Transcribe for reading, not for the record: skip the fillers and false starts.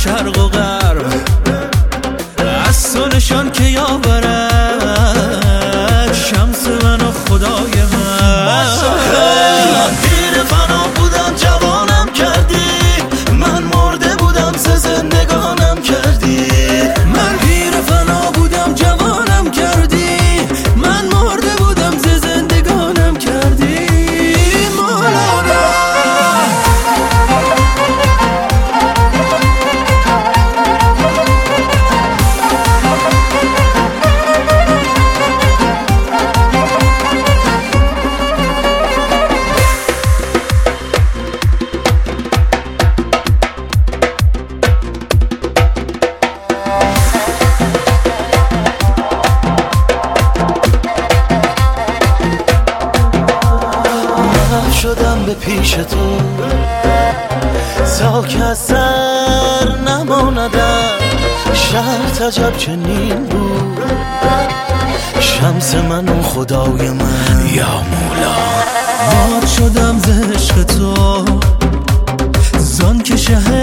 شرق و غرب از تو نشان که یاورد شمس من و خدای من پیر فنا بودم جوانم کردی من مرده بودم ز زندگانم کردی من پیر فنا بودم جوانم کردی من مرده بودم ز زندگانم کردی مولانا شدم به پیش تو تا که سر نماندم شهر عجب چنین بود شمس من و خدای من یا مولا مات شدم ز عشق تو زان که شهر